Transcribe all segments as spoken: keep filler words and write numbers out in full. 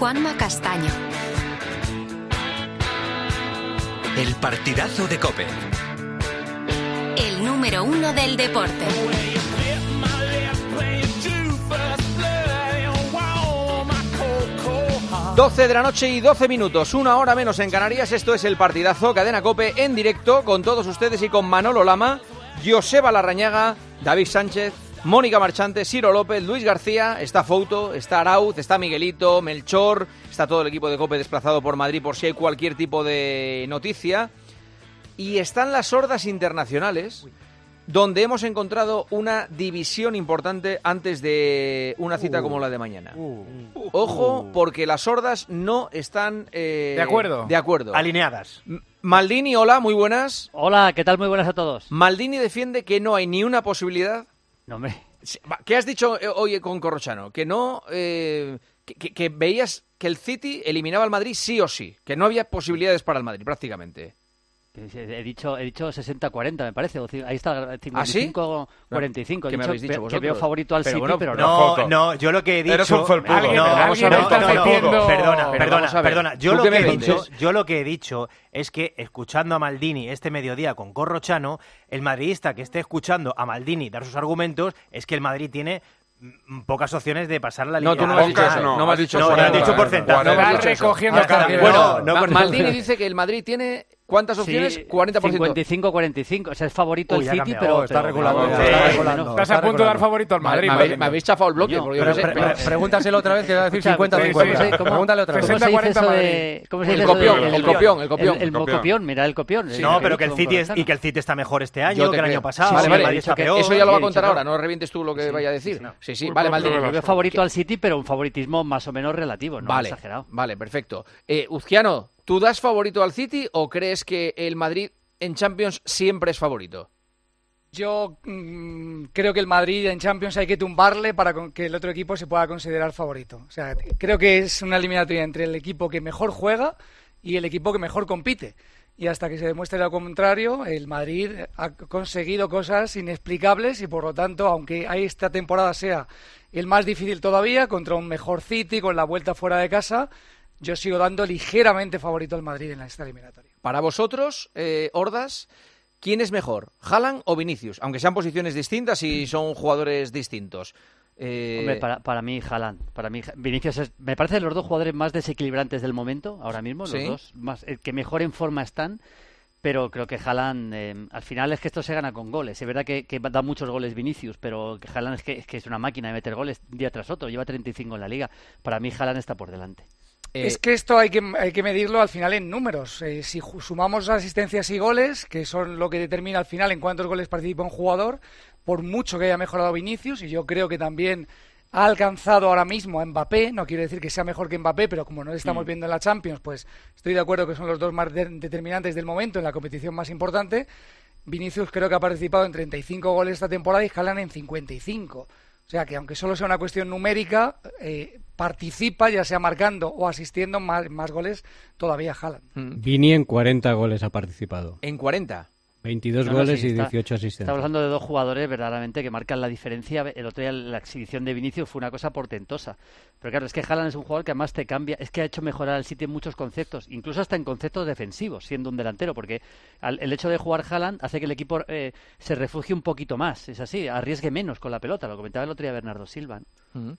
Juanma Castaño. El partidazo de COPE. El número uno del deporte. doce de la noche y doce minutos, una hora menos en Canarias. Esto es el partidazo, Cadena COPE en directo con todos ustedes y con Manolo Lama, Joseba Larrañaga, David Sánchez, Mónica Marchante, Ciro López, Luis García, está Fouto, está Arauz, está Miguelito, Melchor, está todo el equipo de COPE desplazado por Madrid por si hay cualquier tipo de noticia. Y están las hordas internacionales, donde hemos encontrado una división importante antes de una cita uh, como la de mañana. Uh, Ojo, porque las hordas no están eh, de acuerdo. de acuerdo. Alineadas. M- Maldini, hola, muy buenas. Hola, ¿qué tal? Muy buenas a todos. Maldini defiende que no hay ni una posibilidad. No, hombre. ¿Qué has dicho hoy con Corrochano? Que no, eh, que, que, que veías que el City eliminaba al Madrid sí o sí, que no había posibilidades para el Madrid prácticamente. He dicho, he dicho sesenta cuarenta, me parece. Ahí está, cincuenta y cinco cuarenta y cinco. ¿Qué me habéis dicho vosotros? Que veo favorito al pero City, bueno, pero no. No, no, yo lo que he dicho... Eres un felpudo. No, no, vamos a ver, no, no, no, perdona, perdona, perdona. Yo lo que he dicho, yo lo que he dicho es que, escuchando a Maldini este mediodía con Corrochano, el madridista que esté escuchando a Maldini dar sus argumentos es que el Madrid tiene pocas opciones de pasar la línea. No, tú no me has dicho eso. No, no me has dicho no, eso. No, has dicho porcentaje. No, no recogiendo ah, bueno, no, Maldini dice que el Madrid tiene ¿cuántas opciones? Sí, cuarenta por ciento. cincuenta y cinco cuarenta y cinco. O sea, es favorito Uy, el City, cambiado, pero... está pero, regulando. pero, sí, pero, regulando. Estás a punto de dar favorito al Madrid. Me, me, me habéis chafado el bloque. No, porque yo pero, no sé, pre- pre- pregúntaselo otra vez que va a decir cincuenta cincuenta. Pregúntale otra vez. ¿Cómo se dice eso de...? ¿Cómo se dice el eso copión, de- el copión, el copión. El, el mocopión, mira, el copión. Sí, no, pero que el City es, y que el City está mejor este año que el año pasado. Vale, Sí, vale, el Madrid está peor. eso ya lo va a Bien contar dicho, ahora, no revientes tú lo que vaya a decir. Sí, sí, Por vale, favor, Maldini. pero Yo veo favorito al City, pero un favoritismo más o menos relativo, no Vale, exagerado. vale, perfecto. Eh, Uzquiano, ¿tú das favorito al City o crees que el Madrid en Champions siempre es favorito? Yo mmm, creo que el Madrid en Champions hay que tumbarle para que el otro equipo se pueda considerar favorito. O sea, creo que es una eliminatoria entre el equipo que mejor juega y el equipo que mejor compite. Y hasta que se demuestre lo contrario, el Madrid ha conseguido cosas inexplicables y por lo tanto, aunque esta temporada sea el más difícil todavía, contra un mejor City, con la vuelta fuera de casa, yo sigo dando ligeramente favorito al Madrid en esta eliminatoria. Para vosotros, eh, Hordas, ¿quién es mejor, Haaland o Vinicius? Aunque sean posiciones distintas y son jugadores distintos. Eh... Hombre, para, para mí Haaland, para mí Vinicius es, me parece los dos jugadores más desequilibrantes del momento ahora mismo, ¿Sí? los dos más eh, que mejor en forma están, pero creo que Haaland eh, al final es que esto se gana con goles. Es verdad que, que da muchos goles Vinicius, pero que Haaland es que, es que es una máquina de meter goles día tras otro, lleva treinta y cinco en la liga. Para mí Haaland está por delante. Eh... Es que esto hay que, hay que medirlo al final en números. Eh, si sumamos asistencias y goles, que son lo que determina al final en cuántos goles participa un jugador, por mucho que haya mejorado Vinicius, y yo creo que también ha alcanzado ahora mismo a Mbappé, no quiero decir que sea mejor que Mbappé, pero como no le estamos mm. viendo en la Champions, pues estoy de acuerdo que son los dos más de- determinantes del momento en la competición más importante. Vinicius creo que ha participado en treinta y cinco goles esta temporada y Haaland en cincuenta y cinco. O sea que aunque solo sea una cuestión numérica, eh, participa, ya sea marcando o asistiendo, más, más goles todavía Haaland. Mm. Vini en cuarenta goles ha participado. ¿En cuarenta? veintidós No, no, goles sí, y está, dieciocho asistencias. Estamos hablando de dos jugadores verdaderamente que marcan la diferencia. El otro día la exhibición de Vinicius fue una cosa portentosa. Pero claro, es que Haaland es un jugador que además te cambia, es que ha hecho mejorar al City en muchos conceptos, incluso hasta en conceptos defensivos, siendo un delantero, porque al, el hecho de jugar Haaland hace que el equipo eh, se refugie un poquito más, es así, arriesgue menos con la pelota, lo comentaba el otro día Bernardo Silva, ¿no? Uh-huh.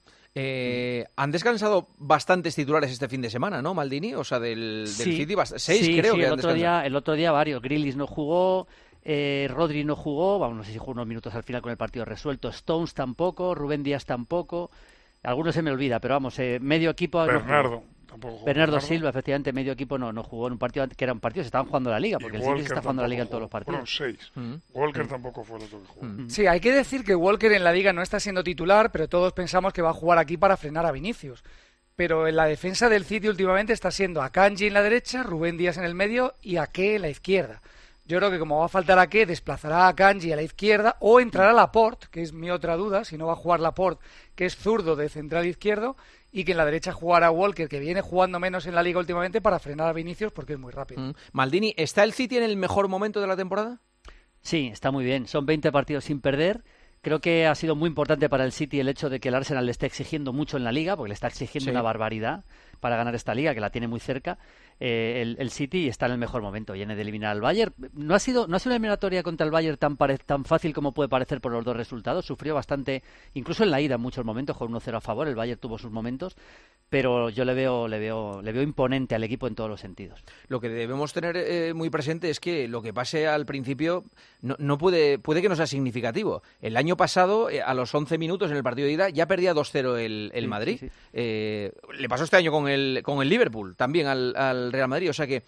Eh, han descansado bastantes titulares este fin de semana, ¿no, Maldini? O sea, del, del sí, City, bast- seis sí, creo sí, que el han otro descansado. día, el otro día varios, Grealish no jugó, eh, Rodri no jugó, vamos, no sé si jugó unos minutos al final con el partido resuelto, Stones tampoco, Rubén Díaz tampoco, algunos se me olvida, pero vamos, eh, medio equipo... Bernardo. No Tampoco jugó Bernardo, Bernardo Silva, efectivamente, medio equipo no, no jugó en un partido que era un partido, se estaban jugando la liga, porque Y el City Walker se está jugando la liga en tampoco todos los jugó. partidos. Fueron seis. Mm. Walker tampoco fue el otro que jugó. Mm. Sí, hay que decir que Walker en la liga no está siendo titular, pero todos pensamos que va a jugar aquí para frenar a Vinicius. Pero en la defensa del City últimamente está siendo Akanji en la derecha, Rubén Díaz en el medio y Ake en la izquierda. Yo creo que como va a faltar Ake, desplazará a Akanji a la izquierda o entrará Laporte, que es mi otra duda, si no va a jugar Laporte, que es zurdo de central izquierdo, y que en la derecha jugará Walker, que viene jugando menos en la liga últimamente, para frenar a Vinicius porque es muy rápido. Mm. Maldini, ¿está el City en el mejor momento de la temporada? Sí, está muy bien. Son veinte partidos sin perder. Creo que ha sido muy importante para el City el hecho de que el Arsenal le esté exigiendo mucho en la Liga, porque le está exigiendo Sí. una barbaridad. para ganar esta liga, que la tiene muy cerca, eh, el, el City está en el mejor momento, viene de eliminar al Bayern. No ha sido no ha sido una eliminatoria contra el Bayern tan pare, tan fácil como puede parecer por los dos resultados. Sufrió bastante, incluso en la ida en muchos momentos, con uno cero a favor. El Bayern tuvo sus momentos, pero yo le veo le veo le veo imponente al equipo en todos los sentidos. Lo que debemos tener eh, muy presente es que lo que pase al principio no, no puede puede que no sea significativo. El año pasado, eh, a los once minutos en el partido de ida, ya perdía dos cero el, el Sí, Madrid. sí, sí. Eh, le pasó este año con el con el Liverpool, también al, al Real Madrid. O sea que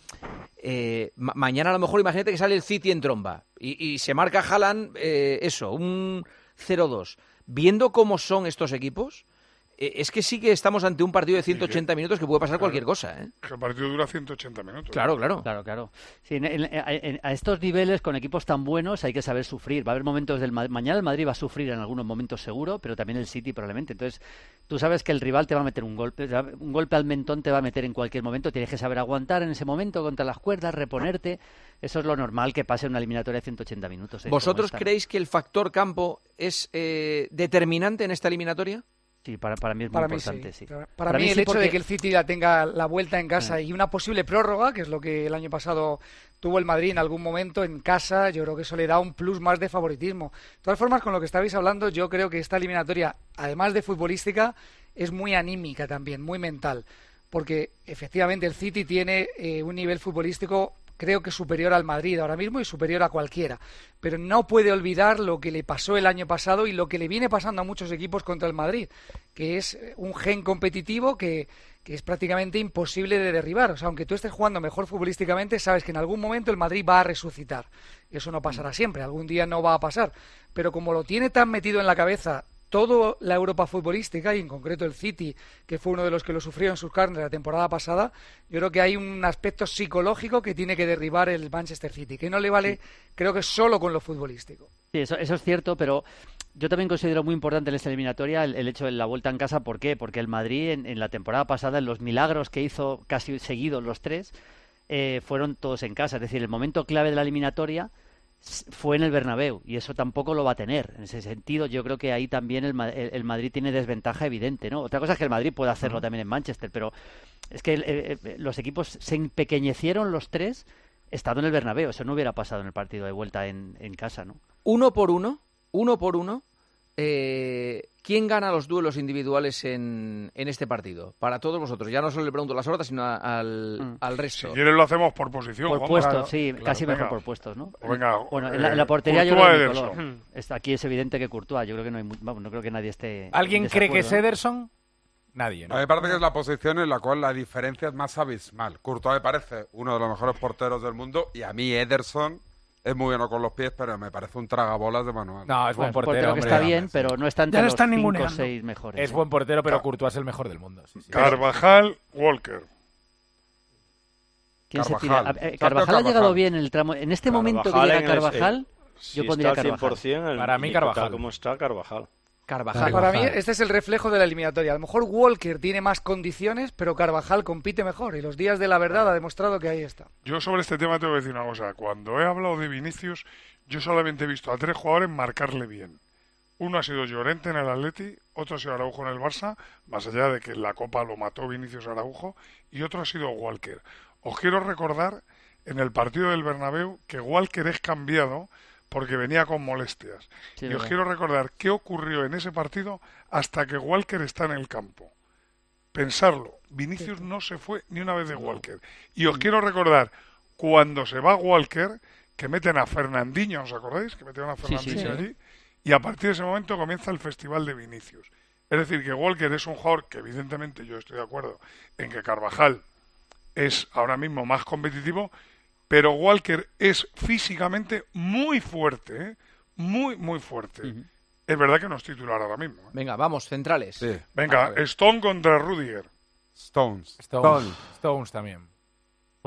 eh, ma- mañana a lo mejor imagínate que sale el City en tromba y, y se marca Haaland, eh, eso, un cero dos. Viendo cómo son estos equipos, eh, es que sí que estamos ante un partido de ciento ochenta minutos que puede pasar cualquier cosa, ¿eh? Que el partido dura ciento ochenta minutos. Claro, claro. Claro, claro. Sí, en- en- en- a estos niveles, con equipos tan buenos, hay que saber sufrir. Va a haber momentos del Ma- mañana el Madrid va a sufrir en algunos momentos seguro, pero también el City probablemente. Entonces, tú sabes que el rival te va a meter un golpe, un golpe al mentón te va a meter en cualquier momento. Tienes que saber aguantar en ese momento contra las cuerdas, reponerte. Eso es lo normal que pase en una eliminatoria de ciento ochenta minutos. ¿eh? ¿Vosotros Como esta. creéis que el factor campo es eh, determinante en esta eliminatoria? Sí, para, para mí es muy Para mí importante, sí. sí. Para, para mí, mí el sí, hecho porque- de que el City la tenga la vuelta en casa Ah. y una posible prórroga, que es lo que el año pasado tuvo el Madrid en algún momento en casa, yo creo que eso le da un plus más de favoritismo. De todas formas, con lo que estabais hablando, yo creo que esta eliminatoria, además de futbolística, es muy anímica también, muy mental, porque efectivamente el City tiene eh, un nivel futbolístico creo que superior al Madrid ahora mismo y superior a cualquiera. Pero no puede olvidar lo que le pasó el año pasado y lo que le viene pasando a muchos equipos contra el Madrid, que es un gen competitivo que, que es prácticamente imposible de derribar. O sea, aunque tú estés jugando mejor futbolísticamente, sabes que en algún momento el Madrid va a resucitar. Eso no pasará siempre, algún día no va a pasar. Pero como lo tiene tan metido en la cabeza toda la Europa futbolística y en concreto el City, que fue uno de los que lo sufrió en sus carnes la temporada pasada, yo creo que hay un aspecto psicológico que tiene que derribar el Manchester City, que no le vale, creo que solo con lo futbolístico. Sí, eso, eso es cierto, pero yo también considero muy importante en esta eliminatoria el, el hecho de la vuelta en casa. ¿Por qué? Porque el Madrid en, en la temporada pasada, en los milagros que hizo casi seguidos los tres, eh, fueron todos en casa. Es decir, el momento clave de la eliminatoria fue en el Bernabéu y eso tampoco lo va a tener. En ese sentido, yo creo que ahí también el, el, el Madrid tiene desventaja evidente, ¿no? Otra cosa es que el Madrid puede hacerlo también en Manchester, pero es que el, el, los equipos se empequeñecieron los tres estando en el Bernabéu. Eso no hubiera pasado en el partido de vuelta en, en casa, ¿no? Uno por uno, uno por uno, eh, ¿quién gana los duelos individuales en, en este partido? Para todos vosotros. Ya no solo le pregunto a las hordas, sino a- al, Mm. al resto. Si quieres lo hacemos por posición. Por Juanma. puestos, Claro, sí, claro, casi venga. mejor por puestos, ¿no? Venga, Bueno, eh, en la, en la portería yo Courtois, creo que Nicolás. Ederson. Está- Aquí es evidente que Courtois, yo creo que no hay, mu- vamos, no creo que nadie esté. ¿Alguien en cree que es desacuerdo, ¿no? Ederson? Nadie, ¿no? A mí me parece que es la posición en la cual la diferencia es más abismal. Courtois me parece uno de los mejores porteros del mundo y a mí Ederson es muy bueno con los pies, pero me parece un tragabolas de manual. No, es buen Bueno, portero, que hombre. está bien, pero no está entre Ya lo los están cinco o ninguneando. seis mejores. Es ¿eh? buen portero, pero Claro. Courtois es el mejor del mundo. Sí, sí. Carvajal, Walker. ¿Quién se Carvajal. tira? A- eh, Sergio Carvajal ha llegado Carvajal. bien en el tramo. En este momento que Carvajal llega en el- Carvajal, Si yo pondría está al Carvajal. cien por ciento, el- Para mí, y Carvajal. tal como está, Carvajal. Carvajal. Para mí, este es el reflejo de la eliminatoria. A lo mejor Walker tiene más condiciones, pero Carvajal compite mejor. Y los días de la verdad ha demostrado que ahí está. Yo sobre este tema te voy a decir una cosa. Cuando he hablado de Vinicius, yo solamente he visto a tres jugadores marcarle bien. Uno ha sido Llorente en el Atleti, otro ha sido Araujo en el Barça, más allá de que en la Copa lo mató Vinicius Araujo, y otro ha sido Walker. Os quiero recordar en el partido del Bernabéu que Walker es cambiado porque venía con molestias. Sí, y os verdad. quiero recordar qué ocurrió en ese partido hasta que Walker está en el campo. Pensarlo, Vinicius no se fue ni una vez de Walker. Y os quiero recordar, cuando se va Walker, que meten a Fernandinho, ¿os acordáis? Que metieron a Sí, sí, Fernandinho sí. allí. Y a partir de ese momento comienza el festival de Vinicius. Es decir, que Walker es un jugador que evidentemente yo estoy de acuerdo en que Carvajal es ahora mismo más competitivo, pero Walker es físicamente muy fuerte, ¿eh? Muy, muy fuerte. Ujú. Es verdad que no es titular ahora mismo. ¿eh? Venga, vamos, centrales. Venga, A ver. Stone contra Rudiger. Stones. Stones, Stones también.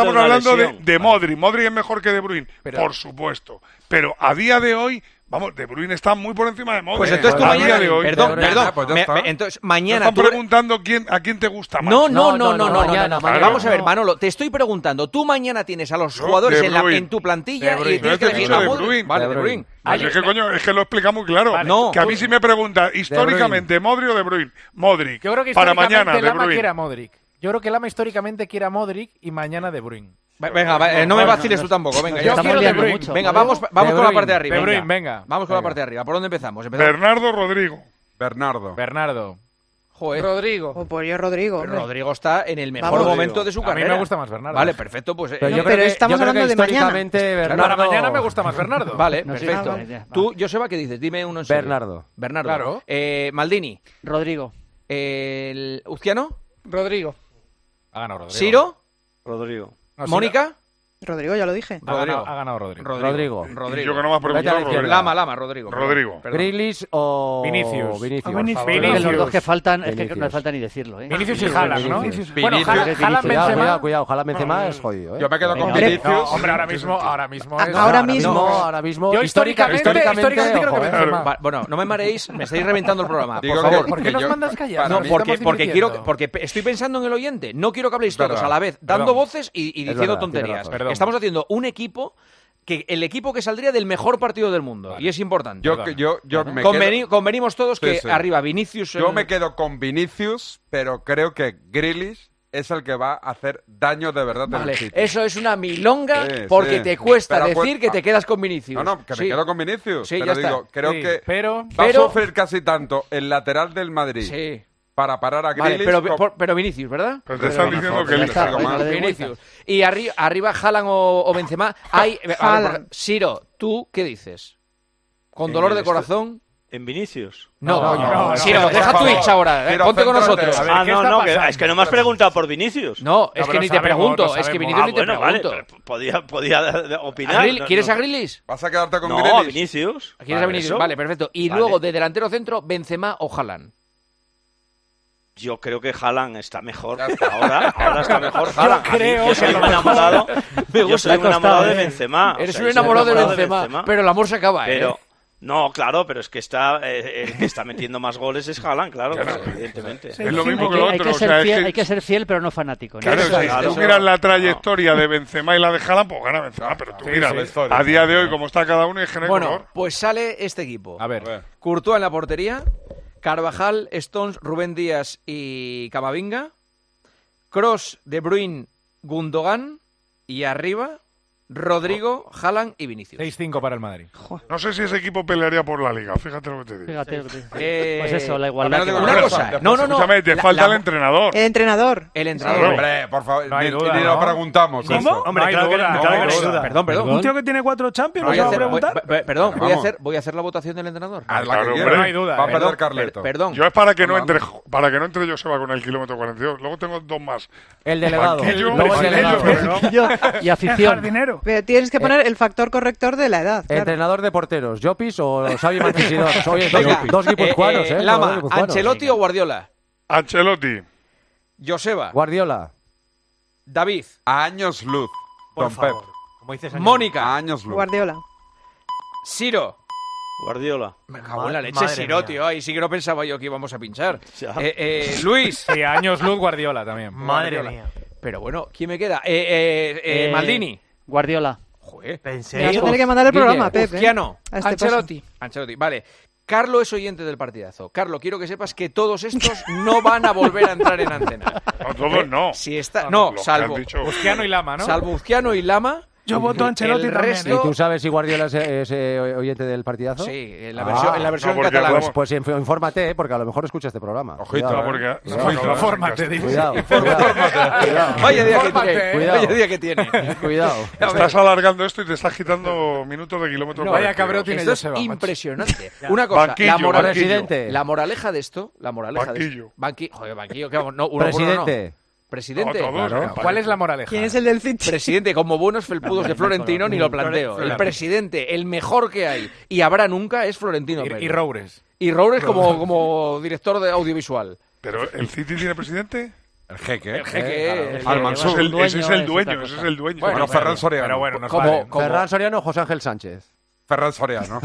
estamos de una hablando de, lesión. de Modric. Modric es mejor que De Bruyne, Pero- por supuesto. Pero a día de hoy, vamos, De Bruyne está muy por encima de Modric. Pues entonces tú a mañana, día de hoy. perdón, De perdón, verdad, pues ya me- está. me- entonces Me mañana están tú... preguntando quién, a quién te gusta más. No, no, no, no, no, no, mañana, no. mañana. Vamos a ver, No. Manolo, te estoy preguntando, tú mañana tienes a los Yo, jugadores De en, la- Bruyne. en tu plantilla De Bruyne. y tienes que Yo te he elegir dicho a De Modric. Bruyne. Vale, De De Bruyne. Pues es que, coño, es que lo explica muy claro. Vale. No, que a tú- mí si me preguntas históricamente, Modric o De Bruyne, Modric. Yo creo que para históricamente mañana, De Lama Bruyne. quiere a Modric. Yo creo que Lama históricamente quiere a Modric y mañana De Bruyne. Va- Venga, va, eh, no me vaciles tú tampoco, venga. Yo ya estamos está. liando Bruyne. mucho. Venga, Modric. vamos, vamos De con la Bruyne, parte de arriba. De venga. Bruyne, venga. Vamos con la Venga. parte de arriba. ¿Por dónde empezamos? Empezamos. Bernardo Rodrigo. Bernardo. Bernardo. Joder. Rodrigo. O pues yo Rodrigo. hombre. Rodrigo está en el mejor Vamos. momento de su A carrera. mí me gusta más Bernardo. Vale, perfecto. Pues, Pero eh, yo creo que- estamos yo creo hablando que de mañana. históricamente Claro, Bernardo... Para mañana me gusta más Bernardo. Vale, No, sí, perfecto. ah, vale, ya, Tú, Joseba, ¿qué dices? Dime uno en serio. Bernardo. Bernardo. Claro. Eh, Maldini. Rodrigo. El Uzquiano. Rodrigo. Ha ganado Rodrigo. Ciro. Rodrigo. No, sí, Mónica. Rodrigo, ya lo dije. Ha ganado, ha ganado Rodrigo. Rodrigo. Y Rodrigo. yo que no me has Vete a la preguntado, izquierda. Rodrigo. Lama, Lama, Rodrigo. Rodrigo. Perdón. ¿Grealish o Vinicius. Vinicius? O Vinicius. Creo que los Vinicius. dos que faltan, es que Vinicius. no hace falta ni decirlo, ¿eh? Vinicius y Haaland, ¿no? Vinicius. Bueno, Vinicius. Haaland, Haaland, Cuidado, Benzema. cuidado, cuidado. Ojalá Benzema es jodido, ¿eh? Yo me quedo con Venga, Vinicius. No, hombre, ahora mismo, ahora mismo es... Ahora mismo. No, ahora mismo. Yo históricamente, históricamente creo ojo, que ¿eh? Benzema. Va- bueno, no me mareéis, me estáis reventando el programa. Digo por que- favor. ¿Por qué que nos yo- mandas callar? para No, mí porque, estamos porque, divirtiendo. quiero, porque pe- estoy pensando en el oyente. No quiero que habléis todos Verdad. a la vez, dando Perdón. voces y, y Es diciendo verdad, tonterías. tienes razón. Perdón. Estamos haciendo un equipo, que el equipo que saldría del mejor partido del mundo. Y es importante. Yo, que- yo, yo me Conveni- quedo, convenimos todos Sí, que sí. arriba Vinicius... yo el- me quedo con Vinicius, pero creo que Grealish es el que va a hacer daño de verdad en Vale, el City. eso es una milonga Sí, porque sí. te cuesta Pero decir pues- que te quedas con Vinicius. No, no, que Sí. me quedo con Vinicius. Sí, pero ya está. digo, creo Sí, que pero... va pero- a sufrir casi tanto el lateral del Madrid Sí. para parar a Vale, Grealish. pero, como- por- pero Vinicius, ¿verdad? Pero te están Pero- diciendo que Ya él está, algo pues más. no le dé Vinicius. Y arri- arriba Haaland o, o Benzema. Hay, a ver, Haaland. Siro, ¿tú qué dices? ¿Con dolor En de el corazón? ¿En Vinicius? No, No, coño. no, no, Siro, no, deja por Twitch favor. ahora. eh, Siro, Ponte con céntrate. nosotros. A ver, Ah, ¿qué no, está no, que- pasando? es que no me has preguntado por Vinicius. No, es No, que pero ni te sabemos, pregunto. lo Es que sabemos. Vinicius Ah, ni te bueno, vale, pregunto. pero podía, podía de- ¿A opinar. Grealish? No, ¿Quieres no. a Grealish? ¿Vas a quedarte con No, Grealish? Vinicius. ¿Quieres a Vale, Vinicius? eso. Vale, perfecto. Y Vale. luego de delantero centro, Benzema o Haaland. Yo creo que Haaland está mejor Ya está. ahora. Ahora está mejor Haaland. A mí, creo yo soy que a un lo mejor- enamorado. Me Yo gusta, soy me un ha enamorado costado, de eh. Benzema. Eres O sea, un yo soy enamorado de Benzema, pero el amor se acaba, ¿eh? Pero, no, claro, pero es que está, eh, el que está metiendo más goles es Haaland, claro, Claro. evidentemente. Sí, Es lo sí, mismo Hay que que, lo hay otro. que O ser sea, es fiel, que- hay que ser fiel, pero no fanático, ¿no? Claro, Eso si es, tú eso. miras la trayectoria de Benzema y la de Haaland, pues gana Benzema. Pero tú Sí, mira, sí, la historia. a día de hoy, como está cada uno, y es que no hay Bueno, color. pues sale este equipo. A ver. A ver. Courtois en la portería, Carvajal, Stones, Rubén Díaz y Camavinga, Kroos, De Bruyne, Gundogan y arriba Rodrigo, Haaland y Vinicius. seis cinco para el Madrid. No sé si ese equipo pelearía por la liga, fíjate lo que te digo. Fíjate, lo que te- Eh, pues eso, la a igualdad. menos que de va. Una Después, cosa, después, no, no, no. Escúchame, te la- falta la- el entrenador. El entrenador. El entrenador. Claro. Hombre, por favor, No hay ni, duda, ni ¿no? lo preguntamos. ¿Cómo? eso. Hombre, No hay claro que, duda, claro no que hay no hay duda. duda. Perdón, perdón. Un tío que tiene cuatro Champions, Voy ¿nos a va a hacer, voy, preguntar? pe- perdón, voy a Vamos. hacer, voy a hacer la votación del entrenador. Haz la Claro, que hombre. quieras. No hay duda, Va a eh. perder Perdón, Carleto. per- perdón. Yo es para que no Vamos. entre para que no entre Joseba con el kilómetro cuarenta y dos. Luego tengo dos más. El delegado. Banquillo, Luego el banquillo, delegado. pero- Y El afición. jardinero. Pero tienes que poner el factor corrector de la edad. claro. Entrenador de porteros, ¿Llopis o Xavi Marquisidor? Oye, dos, Venga, dos guipuzcoanos, eh, ¿eh? Lama, Dos guipuzcoanos. Ancelotti o Guardiola. Ancelotti. Joseba, Guardiola. David, A años luz. Por Don favor. Pep. Como dices, A Mónica, años luz. Guardiola. Siro. Guardiola. Me cago en la leche, Madre Siro, mía. tío. Ahí sí que no pensaba yo que íbamos a pinchar. Ya. Eh, eh, Luis. Sí, años luz Guardiola también. Madre Guardiola. mía. Pero bueno, ¿quién me queda? Eh, eh, eh, Eh, Maldini. Guardiola. Joder. ¿En Me vas a serio? tener que mandar el Guille, programa, Pep. ¿eh? Uzquiano. A este Ancelotti. Ancelotti, vale. Carlo es oyente del partidazo. Carlo, quiero que sepas que todos estos no van a volver a entrar en antena. No, todos no. Si está, Los no, que han salvo, dicho- Uzquiano y Lama, ¿no? salvo Uzquiano y Lama. Yo voto a Ancelotti el también. resto- ¿Y tú sabes si Guardiola es, es, eh, oyente del partidazo? Sí, en la Ah, versión, en la versión no, porque catalana. Pues, pues inf- infórmate, ¿eh? Porque a lo mejor escucha este programa. Ojito, Cuidado, no, ¿eh? porque- Cuidado, Ojito, cuidado. Fórmate, dice. Cuidado, cuidado. Vaya día que Infórmate, tiene. cuidado. Vaya día que tiene. Cuidado. Estás alargando esto y te estás quitando minutos de kilómetro No, vaya cuarenta y dos. cabreo tiene Esto es Joseba, macho. impresionante. Una cosa, Banquillo, la, moral- banquillo. Presidente. la moraleja de esto, la moraleja de Banquillo. esto. Banquillo. Joder, banquillo, ¿qué vamos? No, uno por uno no. Presidente. Presidente. No, todos, Claro. compadre. ¿Cuál es la moraleja? ¿Quién es el del City? Presidente, como buenos felpudos de Florentino, ni lo planteo. El presidente, el mejor que hay y habrá nunca es Florentino Y, Pérez. y Roures. Y Roures como, como director de audiovisual. Pero ¿el City tiene presidente? El jeque. El jeque, el- Al Ese es el, dueño ese es el es dueño, otra ese es cosa. el dueño. Bueno, Bueno, Ferran Soriano. Pero bueno, nos como, vale. como- Ferran Soriano o José Ángel Sánchez. Ferran Soriano.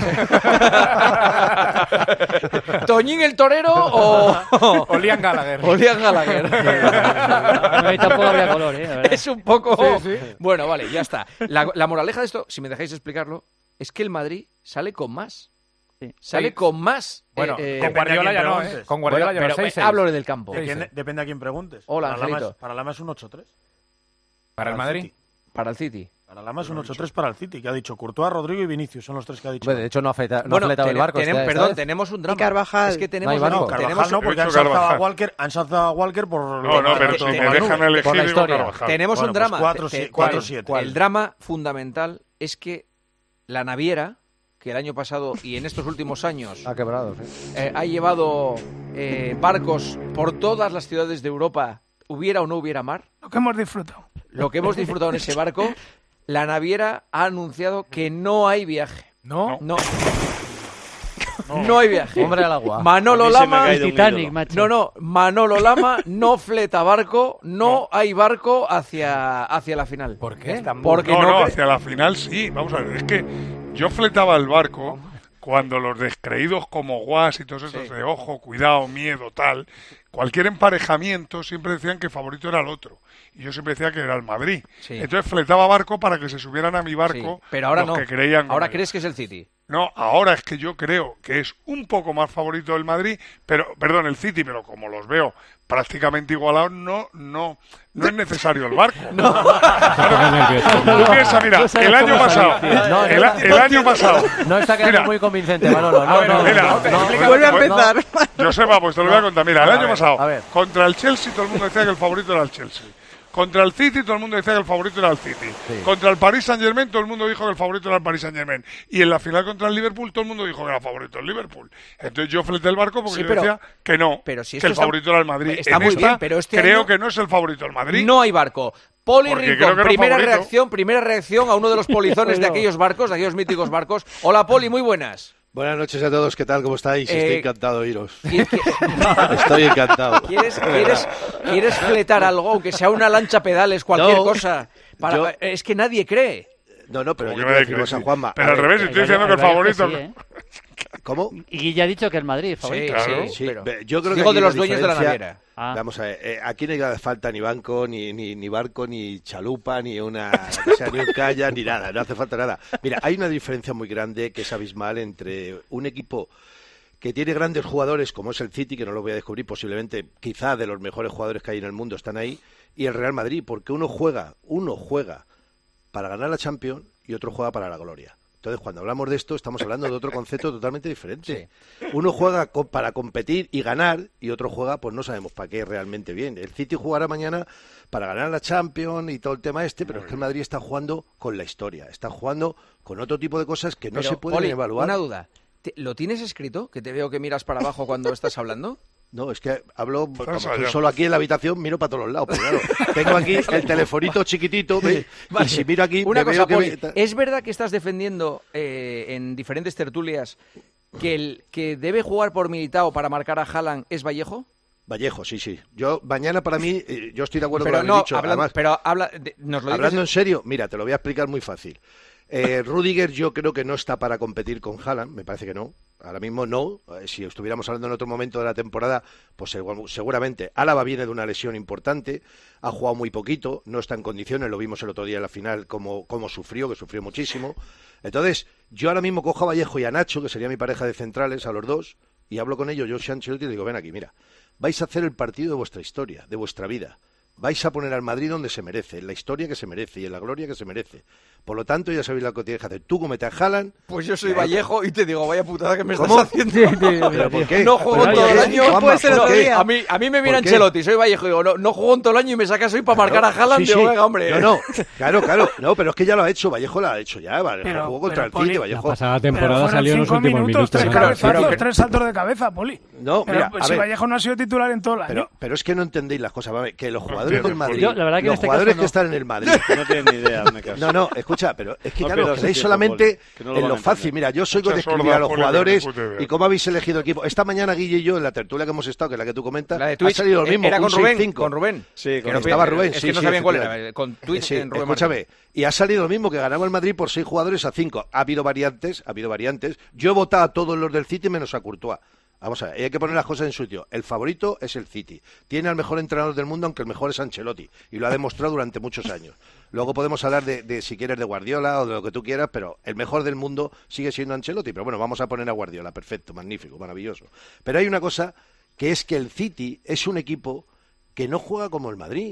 ¿Toñín el torero o, O Liam Gallagher. o Liam Gallagher? Ahí tampoco habría color, ¿eh? La verdad. Es un poco... Bueno, vale, ya está. La, la moraleja de esto, si me dejáis explicarlo, es que el Madrid sale con más. Sí. Sale Sí. con más. Bueno, eh, con eh, Guardiola ya no, ¿eh? preguntes. Con Guardiola bueno, ya no. pero, seis, eh, seis. hablo del campo. Sí, sí. Depende, depende a quién preguntes. Hola, para Lama, Angelito. es, para Lama es un ocho tres. ¿Para el Para el Madrid? City. Para el City. Para Para Lama es un ocho tres para el City, que ha dicho Courtois, Rodrigo y Vinicius, son los tres que ha dicho. Bueno, de hecho no ha fletado, no bueno, ha fletado el barco. Tenem, esta, perdón, esta tenemos un drama. Y Carvajal. Es que tenemos, no, No, Carvajal Carvajal no, porque han salzado a Walker, han salzado a Walker por... No, no, pero si me dejan elegir, por la digo historia. Carvajal. Tenemos Bueno, un drama. pues cuatro, Te- te- cuatro, te- siete. El drama fundamental es que la naviera, que el año pasado y en estos últimos años Ha quebrado, sí. eh, ha llevado eh, barcos por todas las ciudades de Europa, hubiera o no hubiera mar, Lo que hemos disfrutado. lo que hemos disfrutado en ese barco, la naviera ha anunciado que no hay viaje. ¿No? No. No hay viaje. Hombre al agua. Manolo A mí se me ha Lama. caído un Titanic, ídolo. macho. No, no, Manolo Lama no fleta barco, no hay barco hacia, hacia la final. ¿Por qué? Porque no, no, no, cre- hacia la final sí. Vamos a ver, es que yo fletaba el barco cuando los descreídos como Guas y todos esos Sí. de ojo, cuidado, miedo, tal, cualquier emparejamiento siempre decían que favorito era el otro. Y yo siempre decía que era el Madrid. Sí. Entonces fletaba barco para que se subieran a mi Sí, barco pero ahora los no. que creían. Ahora como yo. crees que es el City. No, ahora es que yo creo que es un poco más favorito del Madrid, pero perdón, el City, pero como los veo prácticamente igualados, no, no, no es necesario el barco. Claro, tú piensas, mira, No sabes el año cómo pasado, salir, tío. No, el, no, a- el año pasado. No está quedando Mira, muy convincente, Manolo. No, no, mira, no, no, explica- Vuelve a bueno, empezar. Joseba, pues te lo voy a contar. Mira, el A año ver, pasado, a ver. contra el Chelsea todo el mundo decía que el favorito era el Chelsea. Contra el City todo el mundo decía que el favorito era el City. Sí. Contra el Paris Saint-Germain todo el mundo dijo que el favorito era el Paris Saint-Germain. Y en la final contra el Liverpool todo el mundo dijo que era el favorito el Liverpool. Entonces yo fleté el barco porque Sí, yo pero- decía que no, pero si que esto el está- favorito era el Madrid. está En muy esta, bien, pero este creo año que no es el favorito el Madrid. No hay barco. Poli Porque Rincón, creo que era primera favorito. reacción, primera reacción a uno de los polizones de Bueno. aquellos barcos, de aquellos míticos barcos. Hola Poli, muy buenas. Buenas noches a todos, ¿qué tal? ¿Cómo estáis? Eh, Estoy encantado de iros. ¿Qui- qui- Estoy encantado. ¿Quieres, quieres, ¿Quieres fletar algo, aunque sea una lancha pedales, cualquier No, cosa? Para, yo- Es que nadie cree. No, no, pero Como yo que quiero nadie decir cree, cosa, sí. Juanma. Pero A al ver, revés, estoy diciendo que el Hay varios favorito... sí, ¿eh? ¿Cómo? Y Guille ha dicho que el Madrid es Sí, favorito. Claro. sí, Sí, pero- ve- yo creo que Digo aquí de la los dueños de la diferencia- naviera. Ah. Vamos a ver, eh, aquí no hace falta ni banco, ni, ni, ni barco, ni chalupa, ni una, o sea, ni un kayak, ni nada, no hace falta nada. Mira, hay una diferencia muy grande que es abismal entre un equipo que tiene grandes jugadores, como es el City, que no lo voy a descubrir, posiblemente, quizá de los mejores jugadores que hay en el mundo están ahí, y el Real Madrid, porque uno juega, uno juega para ganar la Champions y otro juega para la gloria. Entonces, cuando hablamos de esto, estamos hablando de otro concepto totalmente diferente. Uno juega co- para competir y ganar, y otro juega, pues no sabemos para qué realmente bien. El City jugará mañana para ganar la Champions y todo el tema este, pero es que el Madrid está jugando con la historia, está jugando con otro tipo de cosas que no Pero, se pueden Poli, evaluar. una duda. ¿Te- ¿Lo tienes escrito? Que te veo que miras para abajo cuando estás hablando. No, es que hablo, como Estás estoy allá. solo aquí en la habitación, miro para todos los lados. Pero claro, tengo aquí el telefonito chiquitito, ¿ve? Y si miro aquí, Una me cosa, veo que Poli, me- ¿es verdad que estás defendiendo eh, en diferentes tertulias que el que debe jugar por Militao para marcar a Haaland es Vallejo? Vallejo, sí, sí. Yo, mañana para mí, eh, yo estoy de acuerdo Pero con lo que no, he dicho. hablando- Además, pero habla, de- nos lo hablando en dices. serio, mira, te lo voy a explicar muy fácil. Eh, Rudiger yo creo que no está para competir con Haaland, me parece que no. Ahora mismo no. Eh, si estuviéramos hablando en otro momento de la temporada, pues igual- seguramente. Álava viene de una lesión importante, ha jugado muy poquito, no está en condiciones, lo vimos el otro día en la final, como, como sufrió, que sufrió muchísimo. Entonces, yo ahora mismo cojo a Vallejo y a Nacho, que sería mi pareja de centrales, a los dos, y hablo con ellos, yo soy Ancelotti, y le digo, ven aquí, mira, vais a hacer el partido de vuestra historia, de vuestra vida. Vais a poner al Madrid donde se merece, en la historia que se merece y en la gloria que se merece. Por lo tanto, ya sabéis lo que tienes que hacer. Tú comete a Haaland. Pues yo soy Ya, Vallejo y te digo, vaya putada que me ¿Cómo? estás haciendo. ¿Pero por qué? No juego Pero, todo oye, el año. Juanma, puede ser No, otro día. a, mí, a mí me viene ¿Por qué? Ancelotti, soy Vallejo y digo, no, no juego en todo el año y me sacas hoy para marcar a Haaland. Sí, Digo, sí. venga, hombre. No, no, claro, claro. No, pero es que ya lo ha hecho. Vallejo lo ha hecho ya. Vallejo Pero- jugó contra pero, el Poli, City. La Vallejo. pasada Pero temporada fueron salió en los cinco últimos minutos, minutos. tres ¿eh? cabezazos, Pero que- tres saltos de cabeza, Poli. No, Pero, mira, pues, a si ver. Vallejo no ha sido titular en todo el año. Pero, pero es que no entendéis las cosas. ¿vale? Que los jugadores entiendo, del Madrid, Yo, la verdad que en los este jugadores caso que no. están en el Madrid. No tienen ni idea, me caso. No, no, escucha, pero es que No claro, pierdas creéis el tiempo, solamente Poli, que no lo en van lo a fácil. entender. Mira, yo soy con Mucha escribir sorda, a los Poli, que jugadores no discute bien. y cómo habéis elegido el equipo. Esta mañana, Guille y yo, en la tertulia que hemos estado, que es la que tú comentas, La de ha Twitch salido lo mismo. era un con Rubén. seis cinco. Con Rubén. Sí, Que con no estaba pi- Rubén, Es sí, que no sí, sabían cuál era. efectivamente. Con Twitch Sí, en Rubén escúchame, Martín. y ha salido lo mismo, que ganaba el Madrid por seis jugadores a cinco. Ha habido variantes, ha habido variantes. Yo he votado a todos los del City menos a Courtois. Vamos a ver, hay que poner las cosas en su sitio. El favorito es el City. Tiene al mejor entrenador del mundo, aunque el mejor es Ancelotti. Y lo ha demostrado durante muchos años. Luego podemos hablar de, de si quieres de Guardiola o de lo que tú quieras, pero el mejor del mundo sigue siendo Ancelotti. Pero bueno, vamos a poner a Guardiola. Perfecto, magnífico, maravilloso. Pero hay una cosa, que es que el City es un equipo que no juega como el Madrid.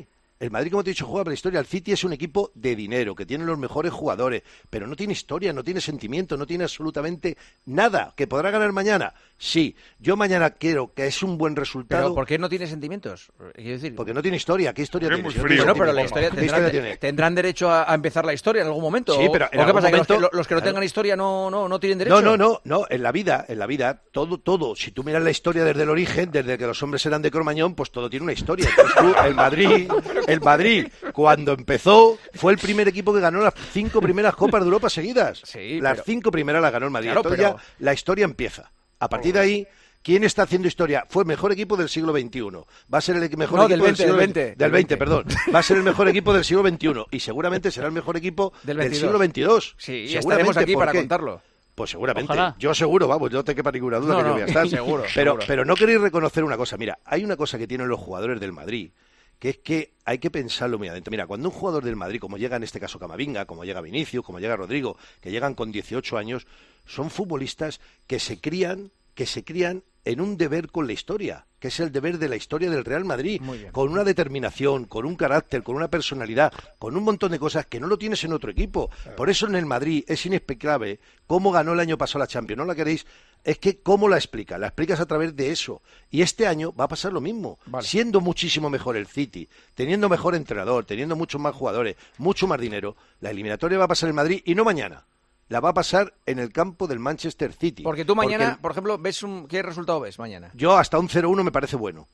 El Madrid, como te he dicho, juega para la historia. El City es un equipo de dinero, que tiene los mejores jugadores, pero no tiene historia, no tiene sentimiento, no tiene absolutamente nada. ¿Que podrá ganar mañana? Sí. Yo mañana quiero que es un buen resultado. ¿Pero por qué no tiene sentimientos? Quiero decir... Porque no tiene historia. ¿Qué historia Es tiene? muy Si no frío. tiene Bueno, pero la sentimiento. historia ¿Qué tendrán, historia tiene? tendrán derecho a, a empezar la historia en algún momento. Sí, ¿O- pero en ¿O qué algún pasa? ¿Que los, que, momento- los que no tengan historia no, no, no tienen derecho? No, no, no, no. En la vida, en la vida, todo, todo. Si tú miras la historia desde el origen, desde que los hombres eran de Cromañón, pues todo tiene una historia. Entonces tú, el Madrid, el Madrid, cuando empezó, fue el primer equipo que ganó las cinco primeras Copas de Europa seguidas. Sí, las pero- cinco primeras las ganó el Madrid. Claro, Entonces pero- ya la historia empieza. A partir de ahí, ¿quién está haciendo historia? Fue el mejor equipo del siglo veintiuno. Va a ser el mejor No, equipo del veinte, siglo del veinte. Del veinte, perdón. Va a ser el mejor equipo del siglo veintiuno. Y seguramente será el mejor equipo Del del, veintidós. siglo veintidós. Sí, y Seguramente, estaremos aquí ¿por para qué? contarlo. Pues seguramente. Ojalá. Yo seguro, vamos, no te quepa ninguna duda No, que yo no, voy a estar. seguro, pero, seguro. pero no queréis reconocer una cosa. Mira, hay una cosa que tienen los jugadores del Madrid, que es que hay que pensarlo muy adentro. Mira, cuando un jugador del Madrid, como llega en este caso Camavinga, como llega Vinicius, como llega Rodrigo, que llegan con dieciocho años, son futbolistas que se crían, que se crían en un deber con la historia, que es el deber de la historia del Real Madrid, Muy bien. con una determinación, con un carácter, con una personalidad, con un montón de cosas que no lo tienes en otro equipo. Por eso en el Madrid es inexplicable cómo ganó el año pasado la Champions. ¿No la queréis? Es que ¿cómo la explica? La explicas a través de eso. Y este año va a pasar lo mismo, Vale. siendo muchísimo mejor el City, teniendo mejor entrenador, teniendo muchos más jugadores, mucho más dinero. La eliminatoria va a pasar en Madrid y no mañana. La va a pasar en el campo del Manchester City. Porque tú mañana, Porque por ejemplo, ves un... ¿qué resultado ves mañana? yo hasta un cero uno me parece bueno.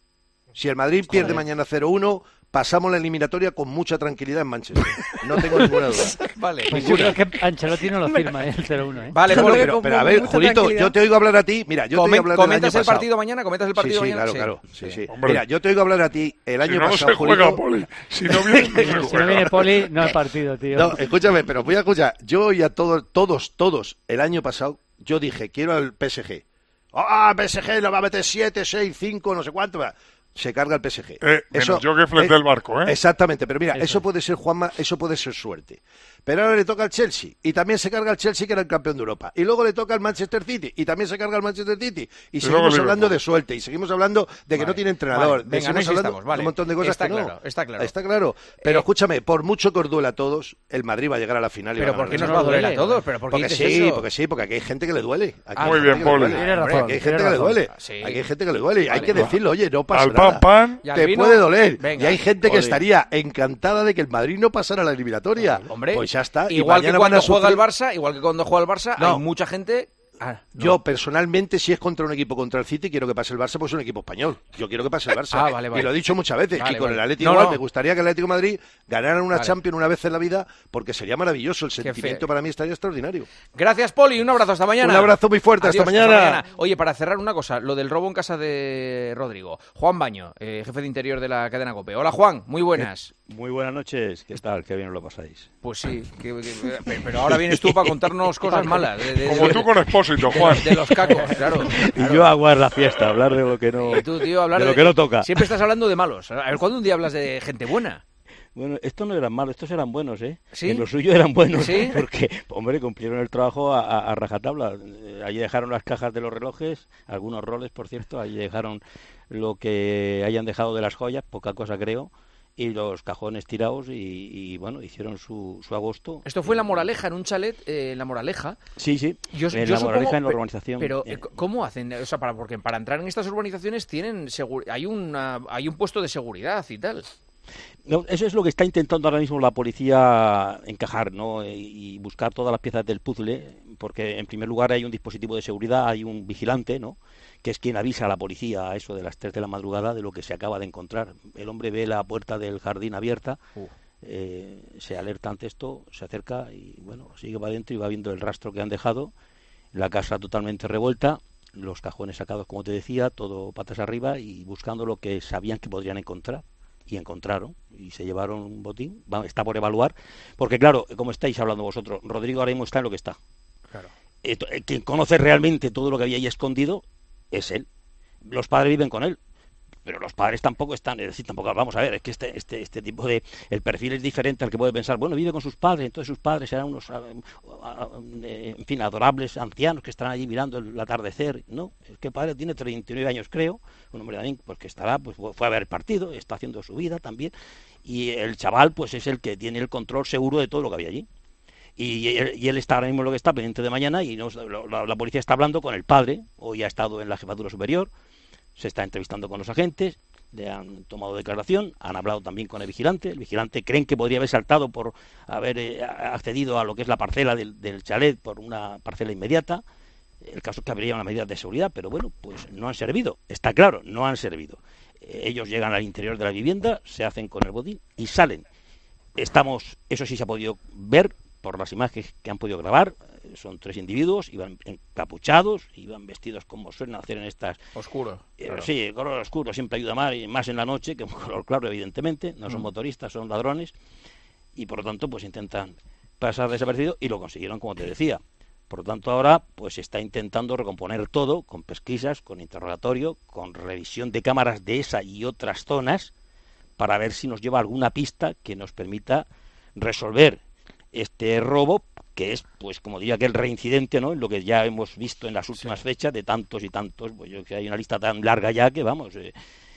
Si el Madrid pierde mañana cero uno, pasamos la eliminatoria con mucha tranquilidad en Manchester. No tengo ninguna duda. Vale. Pues yo creo que Ancelotti no lo firma, ¿eh? El cero uno, ¿eh? Vale, No, Poli, pero, pero a ver, mucha Julito, tranquilidad. yo te oigo hablar a ti. Mira, yo te comen- oigo hablar del ¿comentas año el pasado. partido mañana? ¿Comentas el partido sí, sí, mañana? claro, claro. Sí, sí. Hombre. Mira, yo te oigo hablar a ti el año Si no, no pasado, se juega, Julito. Poli. Si no viene, no se Si no juega. viene Poli, no hay partido, tío. No, escúchame, pero voy a escuchar. Yo oí a todos, todos, todos, el año pasado, yo dije, quiero al P S G. ¡Ah, P S G lo va a meter siete, seis, cinco, no sé cuánto! va. Se carga el P S G. Eh, menos yo que fleté el barco, ¿eh? Exactamente, pero mira, eso. Eso. puede ser, Juanma, eso puede ser suerte. Pero ahora le toca al Chelsea, y también se carga al Chelsea, que era el campeón de Europa. Y luego le toca al Manchester City, y también se carga al Manchester City. Y, luego seguimos Liverpool. hablando de suerte, y seguimos hablando de que Vale, no tiene entrenador. vale. de Venga, no seguimos hablando insistamos, vale. de un montón de cosas Está que no. claro, está claro. Está claro. Pero Eh, escúchame, por mucho que os duela a todos, el Madrid va a llegar a la final y ¿Pero va a por qué ganar. nos va a doler a duele? todos? ¿Pero por qué Porque dices sí, eso? porque sí, porque aquí hay gente que le duele. Aquí Ah, hay muy gente bien, que le Poli. duele. Tienes Hombre, razón, aquí hay tienes gente que le razón. duele. Sí. Aquí hay gente que le duele. Hay Vale. que decirlo, oye, no pasa Al nada. pan, pan. Y al Te vino, puede doler. venga. Y hay gente que Poli. estaría encantada de que el Madrid no pasara a la eliminatoria. Hombre, pues ya está. Y igual que mañana van a cuando juega el sufrir. Barça, igual que cuando juega el Barça, No. hay mucha gente... Ah, no. Yo, personalmente, si es contra un equipo contra el City, quiero que pase el Barça, pues es un equipo español. Yo quiero que pase el Barça. Ah, vale, vale. Y lo he dicho muchas veces. Vale, y con vale. el Atlético No, igual, no. me gustaría que el Atlético de Madrid ganara una Vale. Champions una vez en la vida, porque sería maravilloso. El Qué sentimiento fe- para mí estaría extraordinario. Gracias, Poli. Un abrazo. Hasta mañana. Un abrazo muy fuerte. Adiós, hasta, mañana. Oye, para cerrar una cosa, lo del robo en casa de Rodrigo. Juan Baño, eh, jefe de interior de la cadena COPE. Hola, Juan. Muy buenas. Muy buenas noches. ¿Qué tal? Qué bien os lo pasáis. Pues sí, que- que- pero pero ahora vienes tú para contarnos cosas malas. de- de- Como de- tú con Expósito, de- Juan. De los cacos, claro. Y yo aguar la fiesta, hablar de lo que no, Y tú, tío, hablar de lo que no toca. Siempre estás hablando de malos. A ver, ¿cuándo un día hablas de gente buena? Bueno, estos no eran malos, estos eran buenos, ¿eh? ¿Sí? En lo suyo eran buenos, ¿Sí? porque, hombre, cumplieron el trabajo a, a- a rajatabla. Eh, Allí dejaron las cajas de los relojes, algunos roles, por cierto, allí dejaron lo que hayan dejado de las joyas, poca cosa creo, y los cajones tirados y, y, bueno, hicieron su, su agosto. Esto fue en La Moraleja, en un chalet eh, en La Moraleja. Sí, sí, Yo, en yo la supongo- Moraleja, en la pe- urbanización. Pero, Eh, eh, ¿cómo hacen? O sea, para, porque para entrar en estas urbanizaciones tienen segu- hay, una, hay un puesto de seguridad y tal. No, eso es lo que está intentando ahora mismo la policía encajar, ¿no? Y, y buscar todas las piezas del puzzle, porque en primer lugar hay un dispositivo de seguridad, hay un vigilante, ¿no? Que es quien avisa a la policía a eso de las tres de la madrugada de lo que se acaba de encontrar. El hombre ve la puerta del jardín abierta, Uh. eh, se alerta ante esto, se acerca y bueno, sigue para adentro y va viendo el rastro que han dejado, la casa totalmente revuelta, los cajones sacados, como te decía, todo patas arriba y buscando lo que sabían que podrían encontrar. Y encontraron, y se llevaron un botín, va, está por evaluar, porque claro, como estáis hablando vosotros, Rodrigo ahora mismo está en lo que está. Claro. Eh, to- eh, quien conoce realmente todo lo que había ahí escondido es él. Los padres viven con él. pero los padres tampoco están, es decir, tampoco, vamos a ver, es que este, este, este tipo de, el perfil es diferente al que puede pensar, bueno, vive con sus padres, entonces sus padres serán unos, en fin, adorables ancianos que estarán allí mirando el atardecer. No, es que el padre tiene treinta y nueve años, creo, un hombre también, pues que estará, pues fue a ver el partido, está haciendo su vida también, y el chaval, pues es el que tiene el control seguro de todo lo que había allí. Y él, y él está ahora mismo lo que está pendiente de mañana, y nos, la, la policía está hablando con el padre, hoy ha estado en la jefatura superior, se está entrevistando con los agentes, le han tomado declaración, han hablado también con el vigilante, el vigilante creen que podría haber saltado por haber eh, accedido a lo que es la parcela del, del chalet por una parcela inmediata, el caso es que habría una medida de seguridad, pero bueno, pues no han servido, está claro, no han servido. Eh, ellos llegan al interior de la vivienda, se hacen con el botín y salen. Estamos, eso sí se ha podido ver por las imágenes que han podido grabar, son tres individuos, iban encapuchados, iban vestidos como suelen hacer en estas... Oscuro. Eh, claro. Sí, el color oscuro siempre ayuda más, y más en la noche que un color claro, evidentemente. No son mm. motoristas, son ladrones, y por lo tanto pues intentan pasar desapercibido, y lo consiguieron, como te decía. Por lo tanto ahora pues se está intentando recomponer todo, con pesquisas, con interrogatorio, con revisión de cámaras de esa y otras zonas, para ver si nos lleva alguna pista que nos permita resolver este robo, que es, pues como diría, que el reincidente, ¿no? En lo que ya hemos visto en las últimas sí. fechas de tantos y tantos, pues yo que hay una lista tan larga ya que vamos. Eh,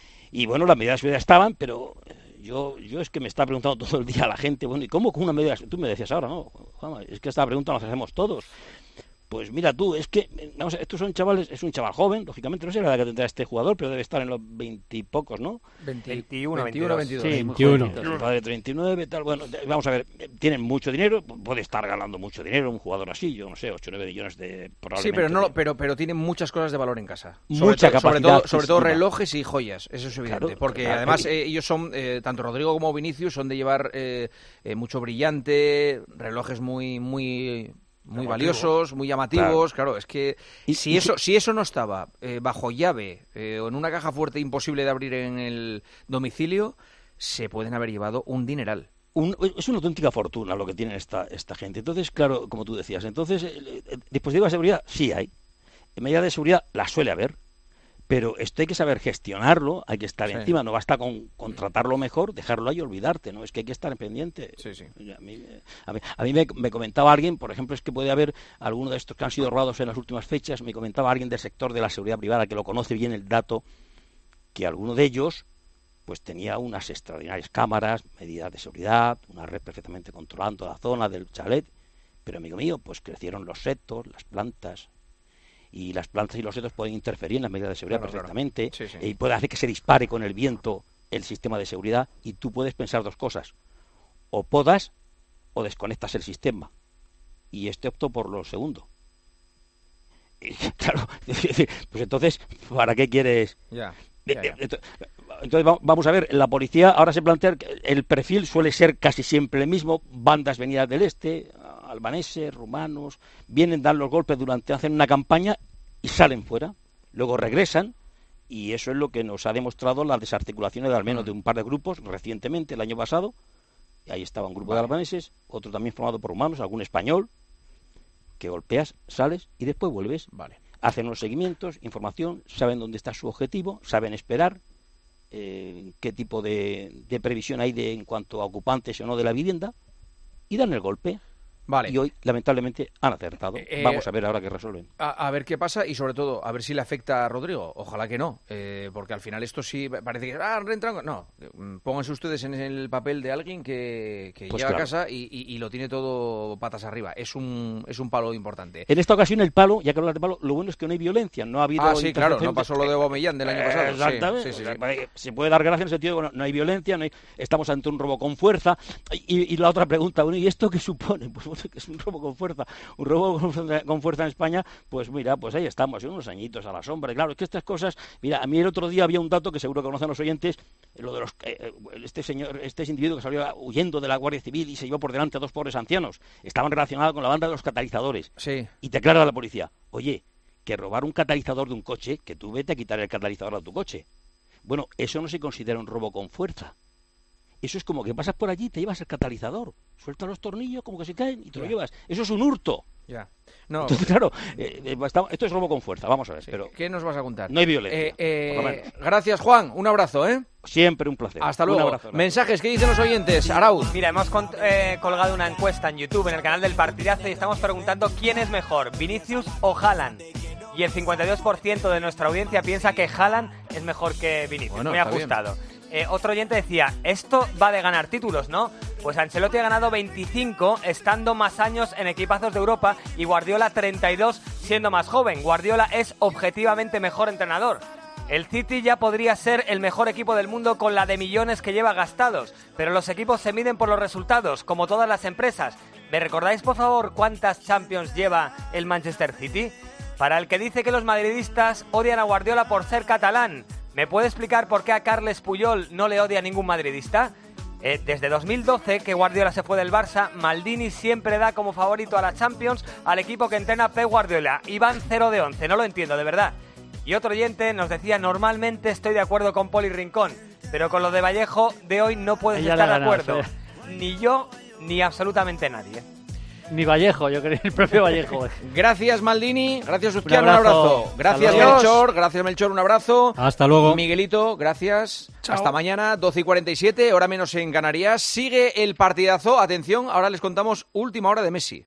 y bueno, las medidas de seguridad estaban, pero eh, yo yo es que me está preguntando todo el día la gente, bueno, ¿y cómo con una medida? Tú me decías ahora, ¿no? Es que esta pregunta nos hacemos todos. Pues mira tú, es que, vamos a, estos son chavales, es un chaval joven, lógicamente, no sé la edad que tendrá este jugador, pero debe estar en los veintipocos, ¿no? veintiuno, veintiuno, veintidós. Sí, veintiuno. Su padre treinta y nueve, tal, bueno, vamos a ver, tienen mucho dinero, puede estar ganando mucho dinero un jugador así, yo no sé, ocho o nueve millones de probablemente. Sí, pero no, pero, pero tienen muchas cosas de valor en casa. Mucha sobre capacidad. Sobre todo, sobre todo relojes y joyas, eso es evidente, Claro, porque claro. además eh, ellos son, eh, tanto Rodrigo como Vinicius, son de llevar eh, eh, mucho brillante, relojes muy, muy... muy valiosos, muy llamativos, claro, claro es que y, si y eso si... si eso no estaba eh, bajo llave eh, o en una caja fuerte imposible de abrir en el domicilio, se pueden haber llevado un dineral. Un, es una auténtica fortuna lo que tiene esta esta gente. Entonces, claro, como tú decías, entonces eh, eh, dispositivos de seguridad sí hay, medidas de seguridad las suele haber, pero esto hay que saber gestionarlo, hay que estar sí. encima, no basta con contratarlo mejor, dejarlo ahí y olvidarte, ¿no? Es que hay que estar pendiente. Sí, sí. A mí, a mí, a mí me, me comentaba alguien, por ejemplo, es que puede haber alguno de estos que han sido robados en las últimas fechas, me comentaba alguien del sector de la seguridad privada que lo conoce bien el dato, que alguno de ellos pues tenía unas extraordinarias cámaras, medidas de seguridad, una red perfectamente controlando la zona del chalet, pero amigo mío, pues crecieron los setos, las plantas, y las plantas y los setos pueden interferir en las medidas de seguridad claro, perfectamente, claro. Sí, sí. Y puede hacer que se dispare con el viento el sistema de seguridad, y tú puedes pensar dos cosas, o podas o desconectas el sistema, y este optó por lo segundo. Y, claro, pues entonces, ¿para qué quieres...? Ya, ya, ya. Entonces vamos a ver, la policía ahora se plantea que el perfil suele ser casi siempre el mismo, bandas venidas del este, albaneses, rumanos, vienen, dan los golpes durante, hacen una campaña y salen fuera, luego regresan, y eso es lo que nos ha demostrado las desarticulaciones de al menos de un par de grupos recientemente, el año pasado, y ahí estaba un grupo vale. de albaneses, otro también formado por rumanos, algún español, que golpeas, sales y después vuelves, vale. hacen unos seguimientos, información, saben dónde está su objetivo, saben esperar, eh, qué tipo de, de previsión hay de en cuanto a ocupantes o no de la vivienda, y dan el golpe. Vale. Y hoy, lamentablemente, han acertado. Eh, Vamos a ver ahora qué resuelven. A, a ver qué pasa y, sobre todo, a ver si le afecta a Rodrigo. Ojalá que no, eh, porque al final esto sí parece que... Ah, reentran... No, pónganse ustedes en el papel de alguien que, que pues llega claro. a casa y, y, y lo tiene todo patas arriba. Es un es un palo importante. En esta ocasión, el palo, ya que hablas de palo, lo bueno es que no hay violencia. No ha habido... Ah, sí, claro, no pasó lo de Aubameyang del año eh, pasado. Exactamente. Sí, sí, sí, sí. Se puede dar gracia en el sentido de, bueno, no hay violencia, no hay, estamos ante un robo con fuerza. Y, y la otra pregunta, bueno, ¿y esto qué supone? Pues bueno, que es un robo con fuerza, un robo con fuerza en España, pues mira, pues ahí estamos, unos añitos a la sombra. Y claro, es que estas cosas, mira, a mí el otro día había un dato que seguro que conocen los oyentes, lo de los eh, este señor, este individuo que salió huyendo de la Guardia Civil y se llevó por delante a dos pobres ancianos, estaban relacionados con la banda de los catalizadores. Sí. Y te aclara la policía, oye, que robar un catalizador de un coche, que tú vete a quitar el catalizador de tu coche. Bueno, eso no se considera un robo con fuerza. Eso es como que pasas por allí y te llevas el catalizador. Sueltas los tornillos como que se caen y te lo llevas. Eso es un hurto. Ya. No, Entonces, claro, eh, eh, está- esto es robo con fuerza, vamos a ver. Sí. Pero ¿Qué nos vas a contar? no hay violencia. Eh, eh, por lo menos. gracias, Juan. Un abrazo, ¿eh? Siempre un placer. Hasta Un luego. abrazo, gracias. Mensajes, ¿qué dicen los oyentes? Arauz. Mira, hemos con- eh, colgado una encuesta en YouTube, en el canal del Partidazo, y estamos preguntando quién es mejor, Vinicius o Haaland. Y el cincuenta y dos por ciento de nuestra audiencia piensa que Haaland es mejor que Vinicius. Bueno, Muy está ajustado. Eh, otro oyente decía, esto va de ganar títulos, ¿no? Pues Ancelotti ha ganado veinticinco estando más años en equipazos de Europa y Guardiola treinta y dos siendo más joven. Guardiola es objetivamente mejor entrenador. El City ya podría ser el mejor equipo del mundo con la de millones que lleva gastados, pero los equipos se miden por los resultados, como todas las empresas. ¿Me recordáis, por favor, cuántas Champions lleva el Manchester City? Para el que dice que los madridistas odian a Guardiola por ser catalán, ¿me puede explicar por qué a Carles Puyol no le odia ningún madridista? Eh, desde dos mil doce, que Guardiola se fue del Barça, Maldini siempre da como favorito a la Champions al equipo que entrena Pep Guardiola. Y van cero de once, no lo entiendo, de verdad. Y otro oyente nos decía, normalmente estoy de acuerdo con Poli Rincón, pero con lo de Vallejo de hoy no puedes Ella estar le ha de ganado, acuerdo. sí. Ni yo, ni absolutamente nadie. Ni Vallejo, yo creo, el propio Vallejo. Gracias, Maldini. Gracias, Uzquiano. Un Un abrazo. abrazo. Gracias, Saludos. Melchor. Gracias, Melchor. Un abrazo. Hasta luego. Miguelito, gracias. Chao. Hasta mañana, doce y cuarenta y siete, hora menos en Canarias. Sigue el partidazo. Atención, ahora les contamos última hora de Messi.